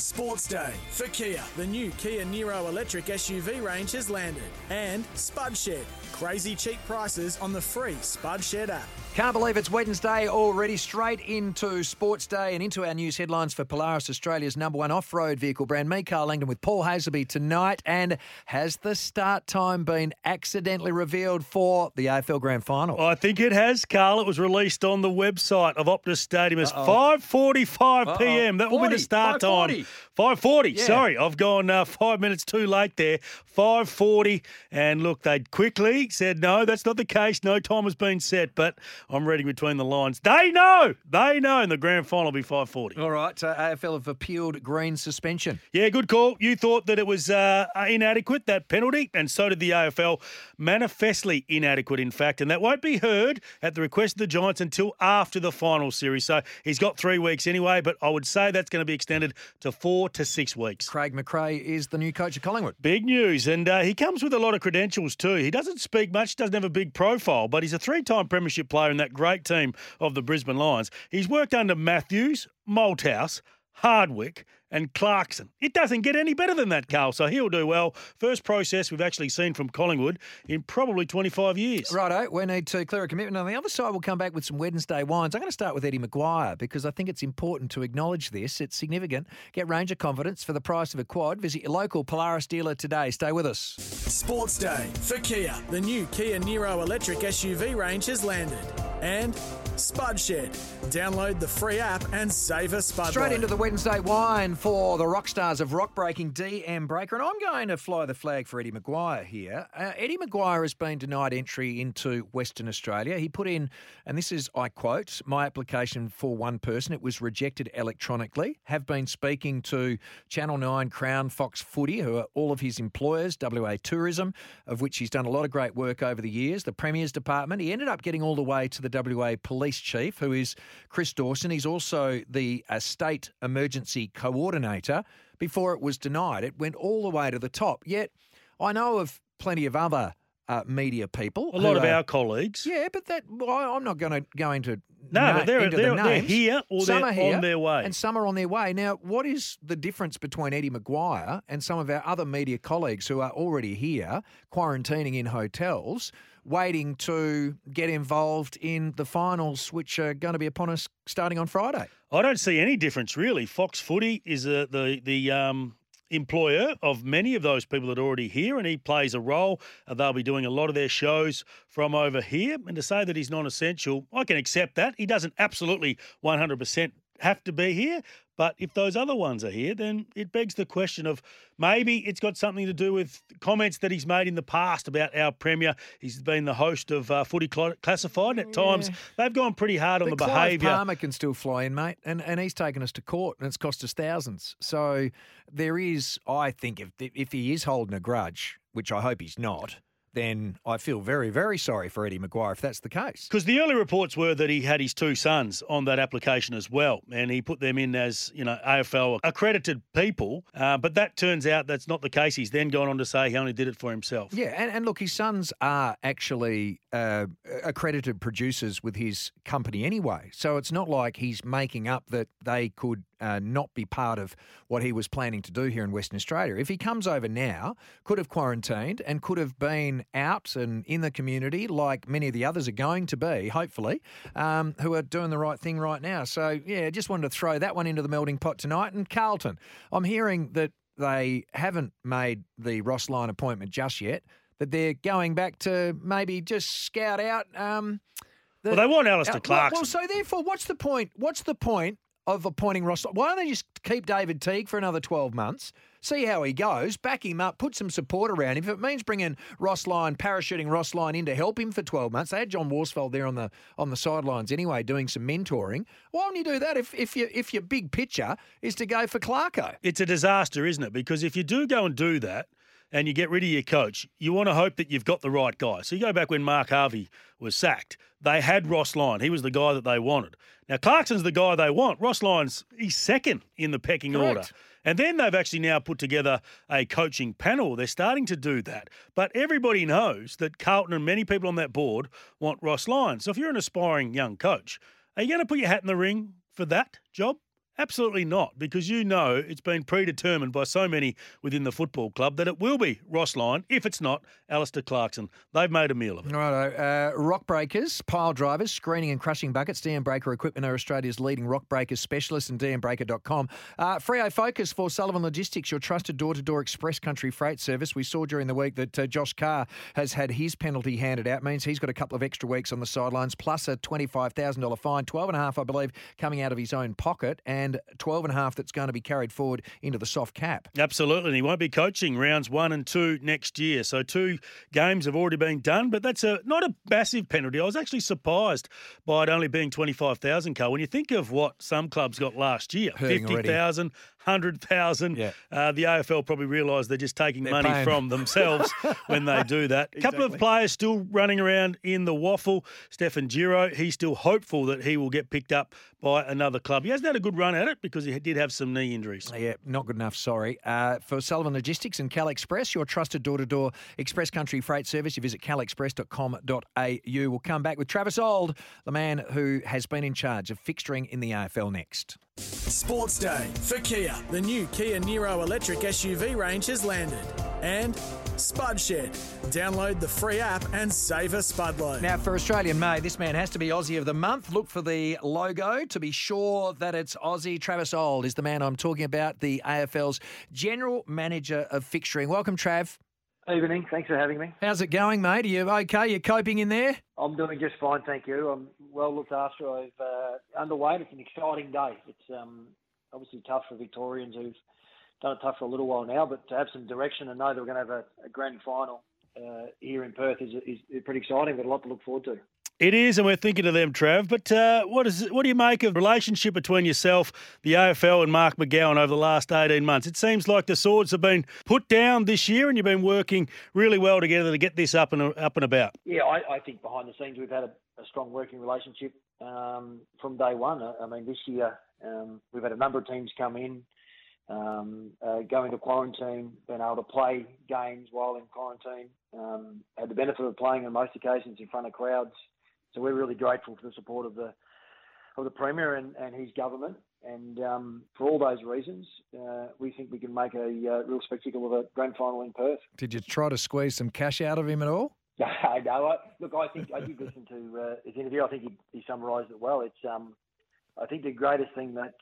Sports Day for Kia. The new Kia Niro electric SUV range has landed. And Spud Shed. Crazy cheap prices on the free Spud Shed app. Can't believe it's Wednesday already. Straight into Sports Day and into our news headlines for Polaris, Australia's #1 off-road vehicle brand. Me, Carl Langdon, with Paul Hasleby tonight. And has the start time been accidentally revealed for the AFL Grand Final? I think it has, Carl. It was released on the website of Optus Stadium as 5:45 p.m. That will be the start time. 5:40. Yeah. Sorry, I've gone 5 minutes too late there. 5:40. And look, they quickly said, no, that's not the case. No time has been set. But I'm reading between the lines. They know. And the grand final will be 5:40. All right. AFL have appealed Green's suspension. Yeah, good call. You thought that it was inadequate, that penalty, and so did the AFL. Manifestly inadequate, in fact, and that won't be heard at the request of the Giants until after the final series. So he's got 3 weeks anyway, but I would say that's going to be extended to 4 to 6 weeks. Craig McRae is the new coach of Collingwood. Big news, and he comes with a lot of credentials too. He doesn't speak much, doesn't have a big profile, but he's a 3-time premiership player in that great team of the Brisbane Lions. He's worked under Matthews, Malthouse, Hardwick and Clarkson. It doesn't get any better than that, Carl, so he'll do well. First process we've actually seen from Collingwood in probably 25 years. Righto, we need to clear a commitment. On the other side, we'll come back with some Wednesday wines. I'm going to start with Eddie Maguire because I think it's important to acknowledge this. It's significant. Get Ranger confidence for the price of a quad. Visit your local Polaris dealer today. Stay with us. Sports Day for Kia. The new Kia Niro electric SUV range has landed. And Spud Shed. Download the free app and save a Spud Straight load. into the Wednesday wine for the rock stars of rock breaking, DM Breaker. And I'm going to fly the flag for Eddie Maguire here. Eddie Maguire has been denied entry into Western Australia. He put in, and this is, I quote, my application for one person. It was rejected electronically. Have been speaking to Channel 9, Crown, Fox Footy, who are all of his employers, WA Tourism, of which he's done a lot of great work over the years, the Premier's Department. He ended up getting all the way to the WA Police Chief, who is Chris Dawson. He's also the State Emergency Coordinator. Before it was denied, it went all the way to the top. Yet I know of plenty of other media people. A lot of our colleagues. Yeah, but I'm not going to go into but they're names. here or Some they're are here, on their way. and some are on their way. Now, what is the difference between Eddie Maguire and some of our other media colleagues who are already here, quarantining in hotels, waiting to get involved in the finals, which are going to be upon us starting on Friday? I don't see any difference, really. Fox Footy is the employer of many of those people that are already here, and he plays a role. They'll be doing a lot of their shows from over here. And to say that he's non-essential, I can accept that. He doesn't absolutely 100% have to be here. But if those other ones are here, then it begs the question of maybe it's got something to do with comments that he's made in the past about our Premier. He's been the host of Footy Classified. And at times, they've gone pretty hard on the behaviour. Clive Palmer can still fly in, mate, and he's taken us to court, and it's cost us thousands. So there is, I think, if he is holding a grudge, which I hope he's not, then I feel very, very sorry for Eddie Maguire if that's the case. Because the early reports were that he had his 2 sons on that application as well, and he put them in as, AFL accredited people, but that turns out that's not the case. He's then gone on to say he only did it for himself. Yeah, and look, his sons are actually accredited producers with his company anyway, so it's not like he's making up that they could not be part of what he was planning to do here in Western Australia. If he comes over now, could have quarantined and could have been out and in the community like many of the others are going to be, hopefully, who are doing the right thing right now. So, yeah, just wanted to throw that one into the melting pot tonight. And Carlton, I'm hearing that they haven't made the Ross Lyon appointment just yet, that they're going back to maybe just scout out well, they want Alistair Clarkson. Well, so therefore, what's the point? What's the point of appointing Ross? Why don't they just keep David Teague for another 12 months, see how he goes, back him up, put some support around him? If it means bringing Ross Lyon, parachuting Ross Lyon in to help him for 12 months, they had John Worsfold there on the sidelines anyway, doing some mentoring. Why don't you do that if your big picture is to go for Clarko? It's a disaster, isn't it? Because if you do go and do that, and you get rid of your coach, you want to hope that you've got the right guy. So you go back when Mark Harvey was sacked, they had Ross Lyon. He was the guy that they wanted. Now, Clarkson's the guy they want. Ross Lyon's, he's second in the pecking order. And then they've actually now put together a coaching panel. They're starting to do that. But everybody knows that Carlton and many people on that board want Ross Lyon. So if you're an aspiring young coach, are you going to put your hat in the ring for that job? Absolutely not, because you know it's been predetermined by so many within the football club that it will be Ross Lyon. If it's not, Alistair Clarkson. They've made a meal of it. Righto. Rock breakers, pile drivers, screening and crushing buckets. DM Breaker Equipment are Australia's leading rock breakers specialist, and dmbreaker.com. Freo Focus for Sullivan Logistics, your trusted door-to-door express country freight service. We saw during the week that Josh Carr has had his penalty handed out. Means he's got a couple of extra weeks on the sidelines, plus a $25,000 fine, 12.5, I believe, coming out of his own pocket, and 12.5 that's going to be carried forward into the soft cap. Absolutely, and he won't be coaching rounds 1 and 2 next year. So 2 games have already been done, but that's not a massive penalty. I was actually surprised by it only being 25,000, Carl. When you think of what some clubs got last year, 50,000, 100,000. Yeah. The AFL probably realised they're just taking money from themselves when they do that. A couple of players still running around in the waffle. Stefan Giro, he's still hopeful that he will get picked up by another club. He hasn't had a good run at it because he did have some knee injuries. Yeah, not good enough, sorry. For Sullivan Logistics and Cal Express, your trusted door-to-door express country freight service, you visit calexpress.com.au. We'll come back with Travis Auld, the man who has been in charge of fixturing in the AFL next. Sports Day for Kia. The new Kia Niro electric SUV range has landed. And Spud Shed. Download the free app and save a spud load. Now, for Australian made, this man has to be Aussie of the Month. Look for the logo to be sure that it's Aussie. Travis Auld is the man I'm talking about, the AFL's General Manager of Fixturing. Welcome, Trav. Evening. Thanks for having me. How's it going, mate? Are you okay? You coping in there? I'm doing just fine, thank you. I'm well looked after. I've underway. It's an exciting day. It's obviously tough for Victorians who've done it tough for a little while now, but to have some direction and know that we're going to have a grand final here in Perth is pretty exciting. Got a lot to look forward to. It is, and we're thinking of them, Trav. But what do you make of the relationship between yourself, the AFL, and Mark McGowan over the last 18 months? It seems like the swords have been put down this year, and you've been working really well together to get this up and about. Yeah, I think behind the scenes we've had a strong working relationship from day one. I mean, this year we've had a number of teams come in, go into quarantine, been able to play games while in quarantine, had the benefit of playing on most occasions in front of crowds. So we're really grateful for the support of the Premier and his government. And for all those reasons, we think we can make a real spectacle of a grand final in Perth. Did you try to squeeze some cash out of him at all? No. I think I did listen to his interview. I think he summarised it well. It's I think the greatest thing that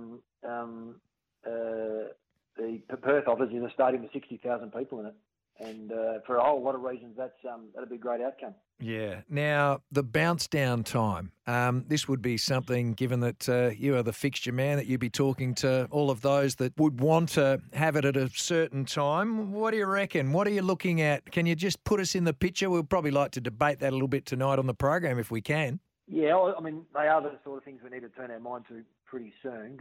the Perth offers is a stadium with 60,000 people in it. And for a whole lot of reasons, that'd be a great outcome. Yeah. Now, the bounce down time, this would be something, given that you are the fixture man, that you'd be talking to all of those that would want to have it at a certain time. What do you reckon? What are you looking at? Can you just put us in the picture? We'd probably like to debate that a little bit tonight on the program if we can. Yeah, I mean, they are the sort of things we need to turn our mind to pretty soon.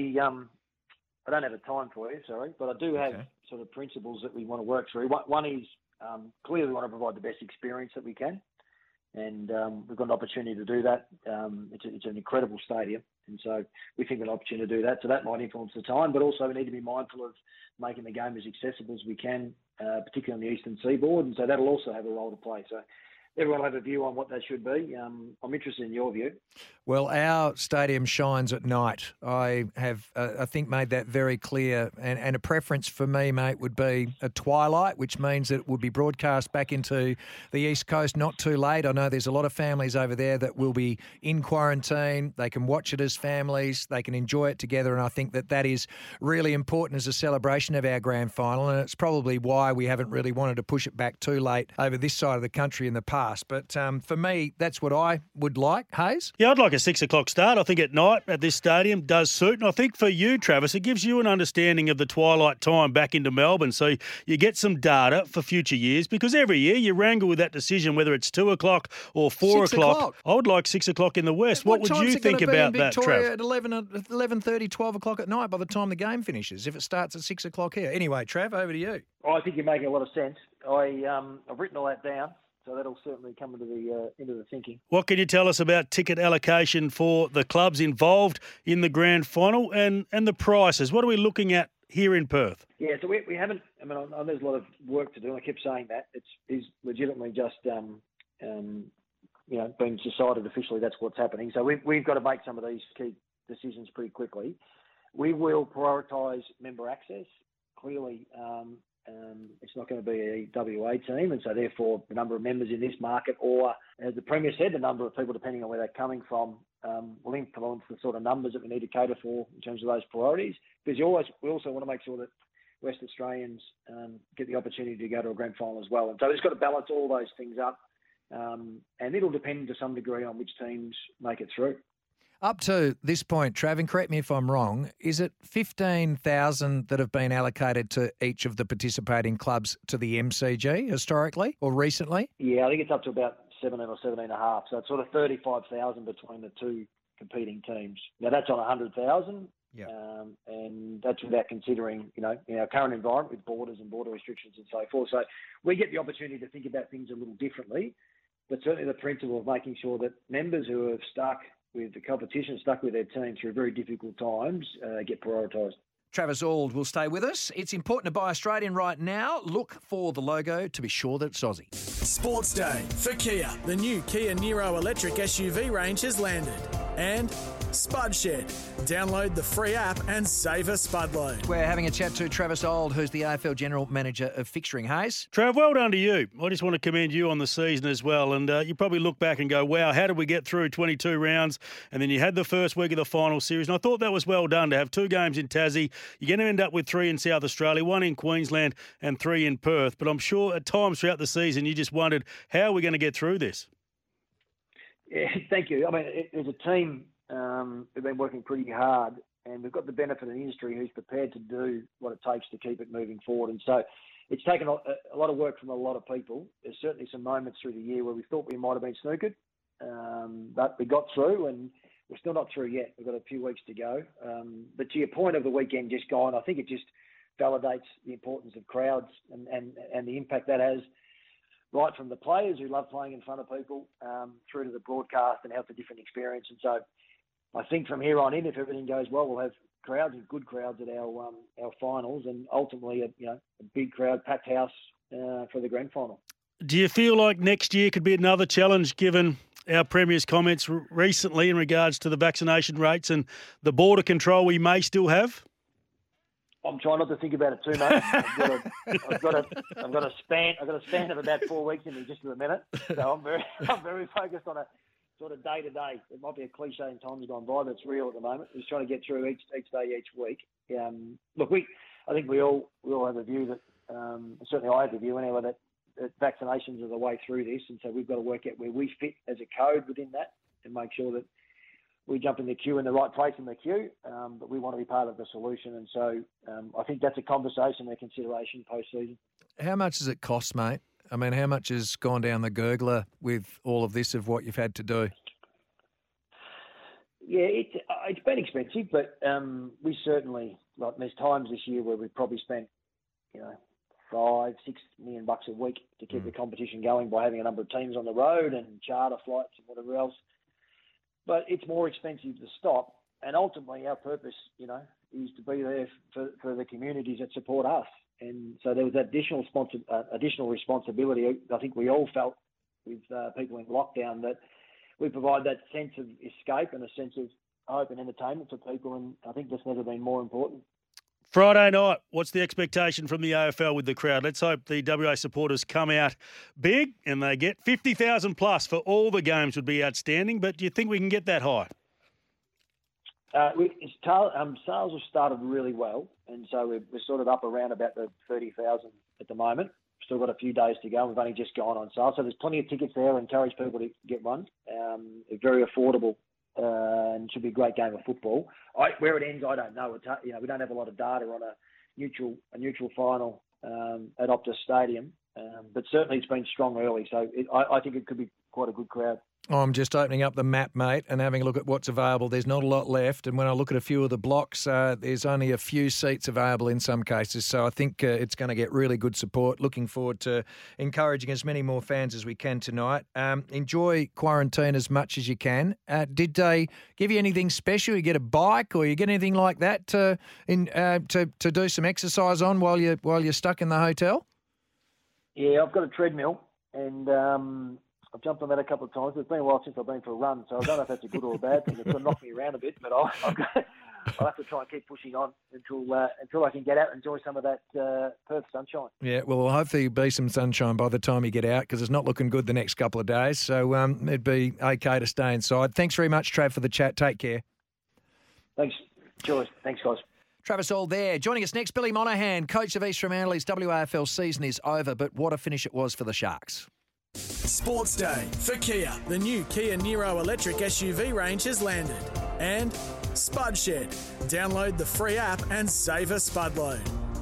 I don't have a time for you, sorry, but I do have sort of principles that we want to work through. One is clearly we want to provide the best experience that we can, and we've got an opportunity to do that. It's an incredible stadium, and so we think we've got an opportunity to do that. So that might influence the time, but also we need to be mindful of making the game as accessible as we can, particularly on the eastern seaboard, and so that'll also have a role to play. So everyone will have a view on what that should be. I'm interested in your view. Well, our stadium shines at night. I have, I think, made that very clear. And a preference for me, mate, would be a twilight, which means that it would be broadcast back into the East Coast not too late. I know there's a lot of families over there that will be in quarantine. They can watch it as families. They can enjoy it together. And I think that is really important as a celebration of our grand final. And it's probably why we haven't really wanted to push it back too late over this side of the country in the past. But for me, that's what I would like. Hayes? Yeah, I'd like a 6 o'clock start. I think at night at this stadium does suit. And I think for you, Travis, it gives you an understanding of the twilight time back into Melbourne. So you get some data for future years, because every year you wrangle with that decision, whether it's 2 o'clock or 4 o'clock. I would like 6 o'clock in the West. What would you think about that, Trav? At 11:30, 12 o'clock at night by the time the game finishes, if it starts at 6 o'clock here. Anyway, Trav, over to you. I think you're making a lot of sense. I've written all that down. So that'll certainly come into the thinking. What can you tell us about ticket allocation for the clubs involved in the grand final and the prices? What are we looking at here in Perth? Yeah, so we haven't. I mean, I know there's a lot of work to do. And I kept saying that it's legitimately just been decided officially. That's what's happening. So we've got to make some of these key decisions pretty quickly. We will prioritise member access. Clearly, it's not going to be a WA team, and so therefore the number of members in this market, or as the Premier said, the number of people, depending on where they're coming from, will influence the sort of numbers that we need to cater for in terms of those priorities. Because we also want to make sure that West Australians get the opportunity to go to a grand final as well. And so it's got to balance all those things up, and it'll depend to some degree on which teams make it through. Up to this point, Trav, and correct me if I'm wrong, is it 15,000 that have been allocated to each of the participating clubs to the MCG historically or recently? Yeah, I think it's up to about 17 or 17.5. So it's sort of 35,000 between the two competing teams. Now that's on 100,000. Yeah. And that's without considering, in our current environment with borders and border restrictions and so forth. So we get the opportunity to think about things a little differently, but certainly the principle of making sure that members who have stuck with the competition, stuck with their team through very difficult times, get prioritised. Travis Auld will stay with us. It's important to buy Australian right now. Look for the logo to be sure that it's Aussie. Sports Day for Kia. The new Kia Niro electric SUV range has landed. And Spud Shed. Download the free app and save a spud load. We're having a chat to Travis Auld, who's the AFL General Manager of Fixturing. Hayes? Trav, well done to you. I just want to commend you on the season as well. And you probably look back and go, wow, how did we get through 22 rounds? And then you had the first week of the final series. And I thought that was well done to have 2 games in Tassie. You're going to end up with 3 in South Australia, 1 in Queensland and 3 in Perth. But I'm sure at times throughout the season you just wondered, how are we going to get through this? Yeah, thank you. I mean, there's a team who've been working pretty hard, and we've got the benefit of the industry who's prepared to do what it takes to keep it moving forward. And so it's taken a lot of work from a lot of people. There's certainly some moments through the year where we thought we might have been snookered, but we got through, and we're still not through yet. We've got a few weeks to go. But to your point of the weekend just gone, I think it just validates the importance of crowds and the impact that has, right from the players who love playing in front of people through to the broadcast and how it's a different experience. And so I think from here on in, if everything goes well, we'll have crowds and good crowds at our finals, and ultimately a big crowd, packed house for the grand final. Do you feel like next year could be another challenge given our Premier's comments recently in regards to the vaccination rates and the border control we may still have? I'm trying not to think about it too much. I've got a span of about 4 weeks in me just for a minute. So I'm very focused on a sort of day to day. It might be a cliche in times gone by, but it's real at the moment. We're just trying to get through each day, each week. Look, I think we all have a view that certainly I have a view anyway that vaccinations are the way through this, and so we've got to work out where we fit as a code within that and make sure that we jump in the queue in the right place in the queue, but we want to be part of the solution. And so I think that's a conversation, a consideration post-season. How much does it cost, mate? I mean, how much has gone down the gurgler with all of this of what you've had to do? Yeah, it's been expensive, but we certainly, like, there's times this year where we've probably spent, $5-6 million a week to keep the competition going by having a number of teams on the road and charter flights and whatever else. But it's more expensive to stop, and ultimately our purpose, is to be there for the communities that support us. And so there was that additional responsibility. I think we all felt with people in lockdown that we provide that sense of escape and a sense of hope and entertainment for people, and I think that's never been more important. Friday night, what's the expectation from the AFL with the crowd? Let's hope the WA supporters come out big and they get 50,000 plus for all the games would be outstanding, but do you think we can get that high? Sales have started really well, and so we're sort of up around about the 30,000 at the moment. Still got a few days to go. We've only just gone on sale, so there's plenty of tickets there. I encourage people to get one. It's very affordable. And should be a great game of football. Where it ends, I don't know. We don't have a lot of data on a neutral final at Optus Stadium, but certainly it's been strong early. So I think it could be quite a good crowd. I'm just opening up the map, mate, and having a look at what's available. There's not a lot left, and when I look at a few of the blocks, there's only a few seats available in some cases. So I think it's going to get really good support. Looking forward to encouraging as many more fans as we can tonight. Enjoy quarantine as much as you can. Did they give you anything special? You get a bike, or you get anything like that to do some exercise on while you're stuck in the hotel? Yeah, I've got a treadmill, and I've jumped on that a couple of times. It's been a while since I've been for a run, so I don't know if that's a good or a bad thing. It's going to knock me around a bit, but I'll have to try and keep pushing on until I can get out and enjoy some of that Perth sunshine. Yeah, well, hopefully there'll be some sunshine by the time you get out because it's not looking good the next couple of days. So it'd be okay to stay inside. Thanks very much, Trav, for the chat. Take care. Thanks, George. Thanks, guys. Travis All there. Joining us next, Billy Monahan, coach of East Fremantle's WAFL season is over, but what a finish it was for the Sharks. Sports Day for Kia. The new Kia Niro electric SUV range has landed. And Spud Shed. Download the free app and save a spud load.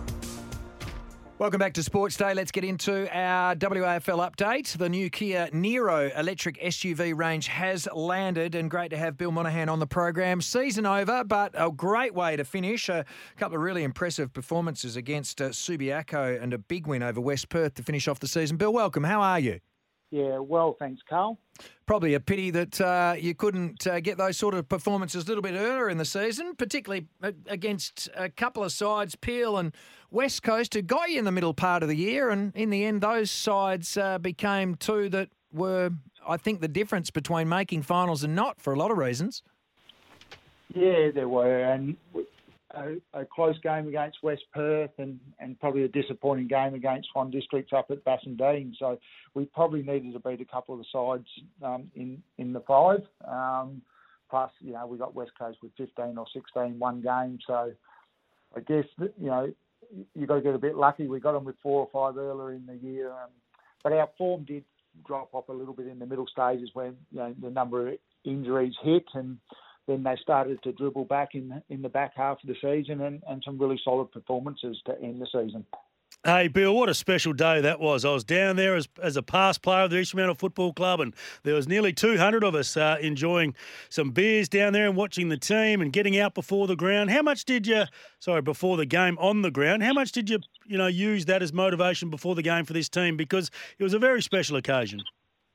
Welcome back to Sports Day. Let's get into our WAFL update. The new Kia Niro electric SUV range has landed, and great to have Bill Monahan on the program. Season over, but a great way to finish. A couple of really impressive performances against Subiaco and a big win over West Perth to finish off the season. Bill, welcome. How are you? Yeah, well, thanks, Carl. Probably a pity that you couldn't get those sort of performances a little bit earlier in the season, particularly against a couple of sides, Peel and West Coast, who got you in the middle part of the year. And in the end, those sides became two that were, I think, the difference between making finals and not for a lot of reasons. Yeah, there were. And a close game against West Perth and probably a disappointing game against Swan Districts up at Bassendean. So we probably needed to beat a couple of the sides in the five. Plus, we got West Coast with 15 or 16 one game. So I guess, you've got to get a bit lucky. We got them with 4 or 5 earlier in the year. But our form did drop off a little bit in the middle stages when the number of injuries hit, and then they started to dribble back in the back half of the season and some really solid performances to end the season. Hey, Bill, what a special day that was. I was down there as a past player of the East Fremantle Football Club, and there was nearly 200 of us enjoying some beers down there and watching the team and getting out before the ground. Before the game on the ground, how much did you use that as motivation before the game for this team? Because it was a very special occasion.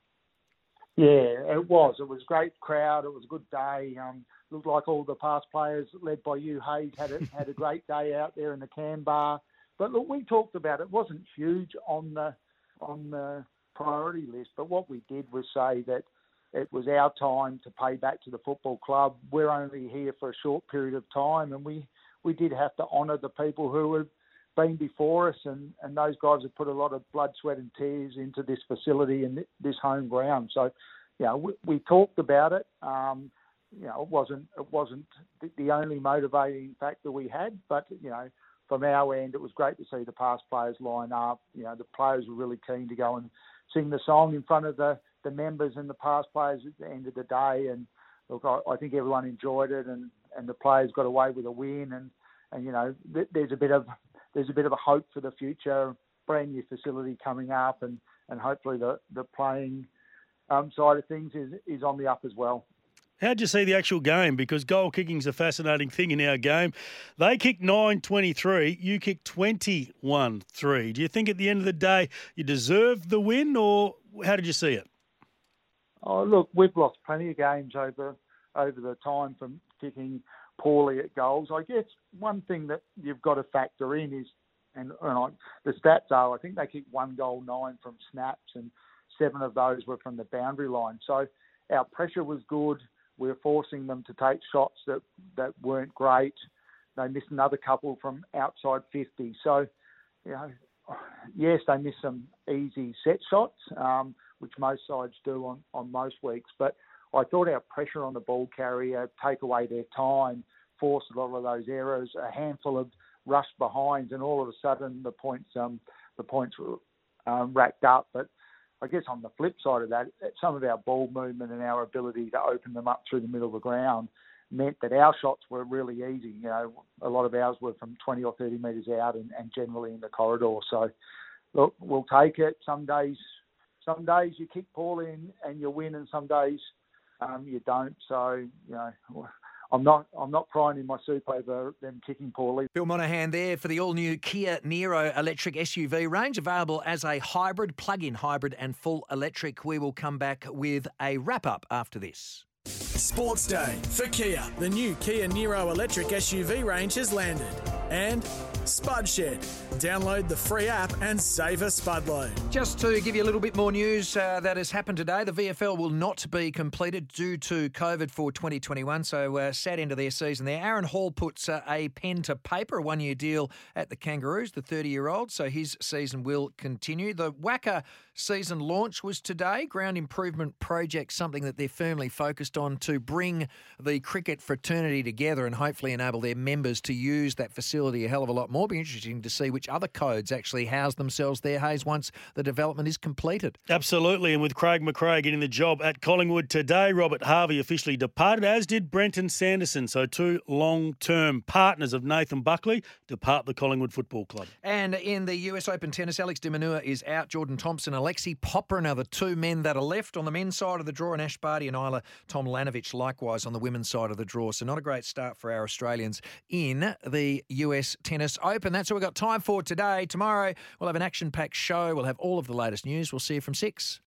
Yeah, it was. It was a great crowd. It was a good day. Looked like all the past players, led by you, Hayes, had a great day out there in the Can Bar. But look, we talked about it. Wasn't huge on the priority list. But what we did was say that it was our time to pay back to the football club. We're only here for a short period of time, and we did have to honour the people who had been before us, and those guys have put a lot of blood, sweat and tears into this facility and this home ground. So, we talked about it. It wasn't the only motivating factor we had, but, from our end, it was great to see the past players line up. The players were really keen to go and sing the song in front of the members and the past players at the end of the day. And look, I think everyone enjoyed it, and the players got away with a win. And there's a bit of a hope for the future. Brand new facility coming up, and hopefully the playing side of things is on the up as well. How'd you see the actual game? Because goal kicking's a fascinating thing in our game. They kicked 9-23, you kicked 21-3. Do you think at the end of the day you deserved the win, or how did you see it? Oh, look, we've lost plenty of games over the time from kicking poorly at goals. I guess one thing that you've got to factor in is, and the stats are, I think they kicked 1 goal 9 from snaps, and 7 of those were from the boundary line. So our pressure was good. We were forcing them to take shots that weren't great. They missed another couple from outside 50. So, yes, they missed some easy set shots, which most sides do on most weeks. But I thought our pressure on the ball carrier, take away their time, forced a lot of those errors, a handful of rush behinds, and all of a sudden the points were racked up. But I guess on the flip side of that, some of our ball movement and our ability to open them up through the middle of the ground meant that our shots were really easy. A lot of ours were from 20 or 30 metres out and generally in the corridor. So, look, we'll take it. Some days you kick poorly and you win, and some days you don't. So, I'm not crying in my soup over them kicking poorly. Bill Monahan there for the all-new Kia Niro electric SUV range, available as a hybrid, plug-in hybrid and full electric. We will come back with a wrap-up after this. Sports Day for Kia. The new Kia Niro electric SUV range has landed. And Spud Shed. Download the free app and save a spud load. Just to give you a little bit more news that has happened today, the VFL will not be completed due to COVID for 2021, so sad end of their season there. Aaron Hall puts a pen to paper, a one-year deal at the Kangaroos, the 30-year-old, so his season will continue. The WACA season launch was today. Ground Improvement Project, something that they're firmly focused on to bring the cricket fraternity together and hopefully enable their members to use that facility a hell of a lot more. Be interesting to see which other codes actually house themselves there, Hayes, once the development is completed. Absolutely, and with Craig McRae getting the job at Collingwood today, Robert Harvey officially departed, as did Brenton Sanderson. So two long-term partners of Nathan Buckley depart the Collingwood Football Club. And in the US Open tennis, Alex de Minaur is out. Jordan Thompson, Alexei Popyrin are the two men that are left on the men's side of the draw, and Ash Barty and Isla Tomljanovic likewise on the women's side of the draw. So not a great start for our Australians in the US Tennis Open. That's all we've got time for today. Tomorrow we'll have an action-packed show. We'll have all of the latest news. We'll see you from 6.